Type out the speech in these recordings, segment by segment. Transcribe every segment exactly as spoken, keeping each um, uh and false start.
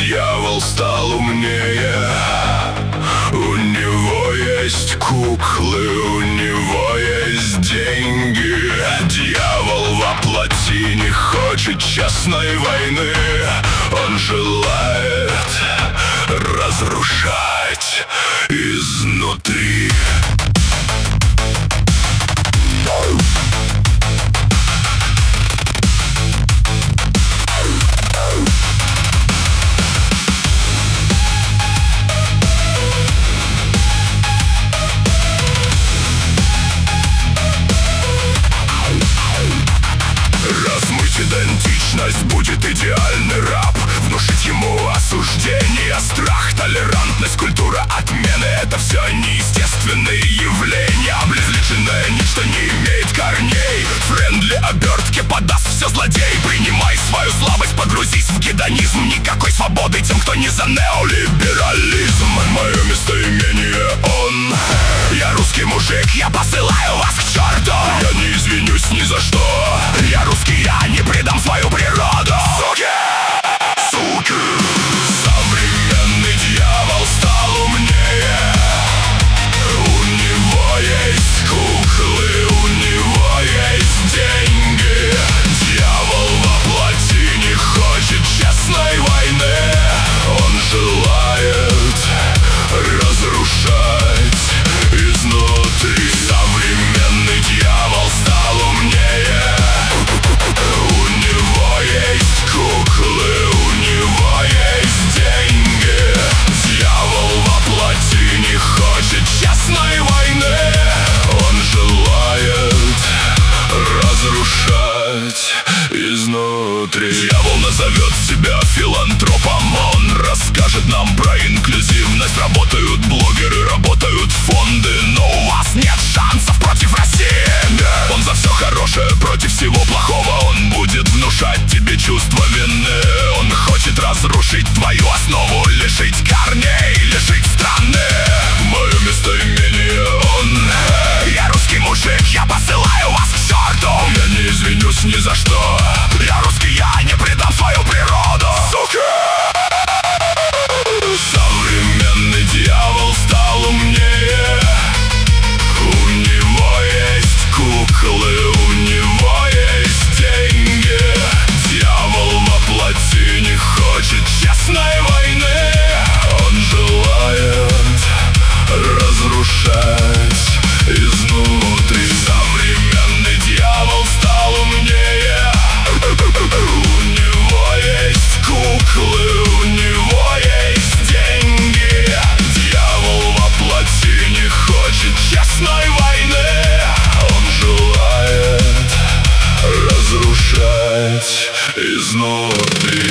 Дьявол стал умнее. У него есть куклы, у него есть деньги. Дьявол воплоти не хочет честной войны. Он желает разрушать изнутри. Размыть идентичность будет идеальный раб. Внушить ему осуждение, страх, толерантность, культура отмены — это все неестественные явления. Обезличенное ничто не имеет корней. Френдли обертки подаст все злодей. Принимай свою слабость, погрузись в гедонизм. Никакой свободы тем, кто не за неолиберализм. Мое местоимение он. Я русский мужик, я посылаю вас к черту. Я не извинюсь ни за что. Я русский, я не предам свою природу. Суки! Суки! Современный дьявол стал умнее. У него есть куклы, у него есть деньги. Дьявол воплоти не хочет честной войны. Он желает разрушать изнутри. Современный дьявол стал умнее. У него есть куклы, у него есть деньги. Дьявол воплоти не хочет честной войны. Он желает разрушать изнутри. Дьявол назовет себя филантропом. Он расскажет нам про инклюзивность. Работают блогеры, работают фонды, но у вас нет шансов против России. Он за все хорошее против всего плохого. Он будет внушать тебе чувство вины. Он хочет разрушить твою основу, лишить корней, лишить страны. Мое местоимение он. Я русский мужик, я посылаю вас к черту. Я не извинюсь ни за что. Я русский, я не предам свою природу. Сука! Современный дьявол стал умнее. У него есть куклы, у него есть деньги. Дьявол воплоти не хочет честной войны. Он желает разрушать изнутри. Современный дьявол стал умнее. У него есть куклы, у него есть деньги. Дьявол воплоти не хочет честной войны. Он желает разрушать изнутри.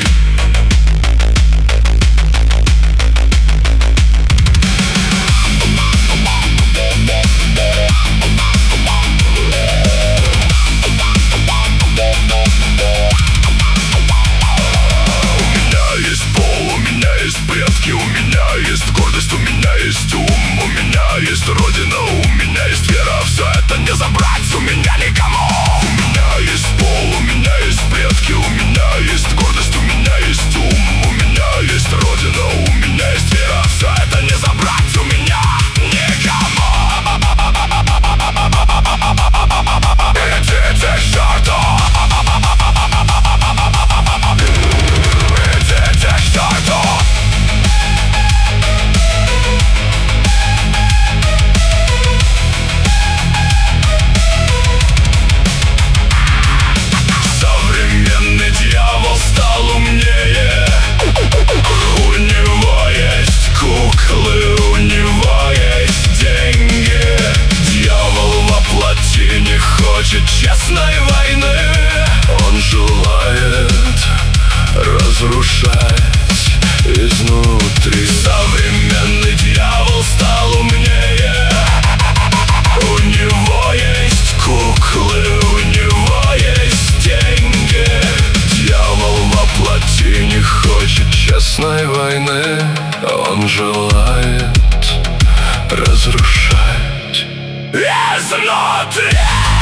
У меня есть гордость, у меня есть ум, у меня есть родина, у меня есть вера. Все это не забрать у меня никому. У меня есть пол, у меня есть предки, у меня есть гордость, у меня есть ум, у меня есть родина, у меня есть вера. Все это не забрать у меня никому. Идите к черту. Идите к черту. Дьявол стал умнее. У него есть куклы, у него есть деньги. Дьявол воплоти не хочет честной войны. Он желает разрушать изнутри. Современный дьявол стал умнее. У него есть куклы, у него есть деньги. Дьявол воплоти не хочет честной войны. Он желает разрушать изнутри.